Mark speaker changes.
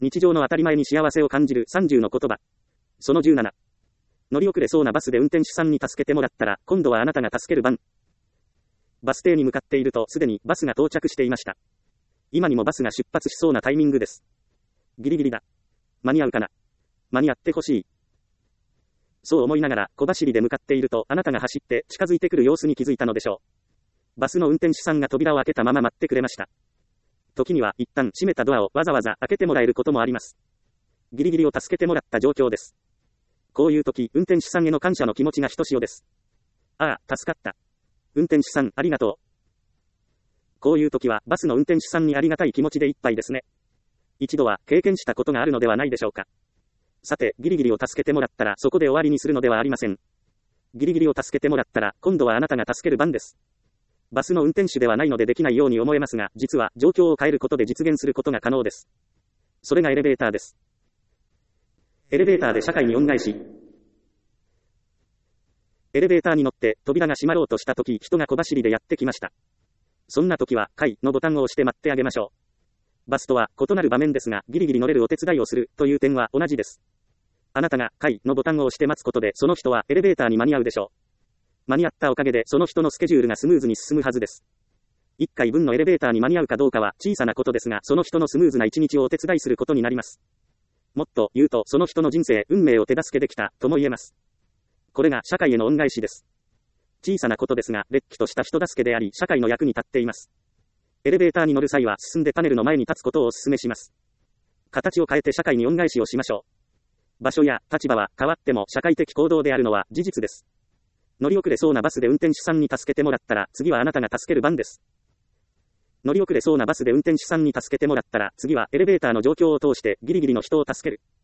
Speaker 1: 日常の当たり前に幸せを感じる30の言葉。その17。乗り遅れそうなバスで運転手さんに助けてもらったら、今度はあなたが助ける番。バス停に向かっていると、すでにバスが到着していました。今にもバスが出発しそうなタイミングです。ギリギリだ。間に合うかな。間に合ってほしい。そう思いながら小走りで向かっていると、あなたが走って近づいてくる様子に気づいたのでしょう。バスの運転手さんが扉を開けたまま待ってくれました。時には一旦閉めたドアをわざわざ開けてもらえることもあります。ギリギリを助けてもらった状況です。こういう時、運転手さんへの感謝の気持ちがひとしおです。ああ、助かった。運転手さん、ありがとう。こういう時はバスの運転手さんにありがたい気持ちでいっぱいですね。一度は経験したことがあるのではないでしょうか。さて、ギリギリを助けてもらったらそこで終わりにするのではありません。ギリギリを助けてもらったら今度はあなたが助ける番です。バスの運転手ではないのでできないように思えますが、実は状況を変えることで実現することが可能です。それがエレベーターです。エレベーターで社会に恩返し。エレベーターに乗って扉が閉まろうとした時、人が小走りでやってきました。そんな時は階のボタンを押して待ってあげましょう。バスとは異なる場面ですが、ギリギリ乗れるお手伝いをするという点は同じです。あなたが階のボタンを押して待つことで、その人はエレベーターに間に合うでしょう。間に合ったおかげでその人のスケジュールがスムーズに進むはずです。1回分のエレベーターに間に合うかどうかは小さなことですが、その人のスムーズな一日をお手伝いすることになります。もっと言うと、その人の人生、運命を手助けできたとも言えます。これが社会への恩返しです。小さなことですが、れっきとした人助けであり、社会の役に立っています。エレベーターに乗る際は進んでパネルの前に立つことをお勧めします。形を変えて社会に恩返しをしましょう。場所や立場は変わっても社会的行動であるのは事実です。乗り遅れそうなバスで運転手さんに助けてもらったら、次はあなたが助ける番です。乗り遅れそうなバスで運転手さんに助けてもらったら、次はエレベーターの状況を通してギリギリの人を助ける。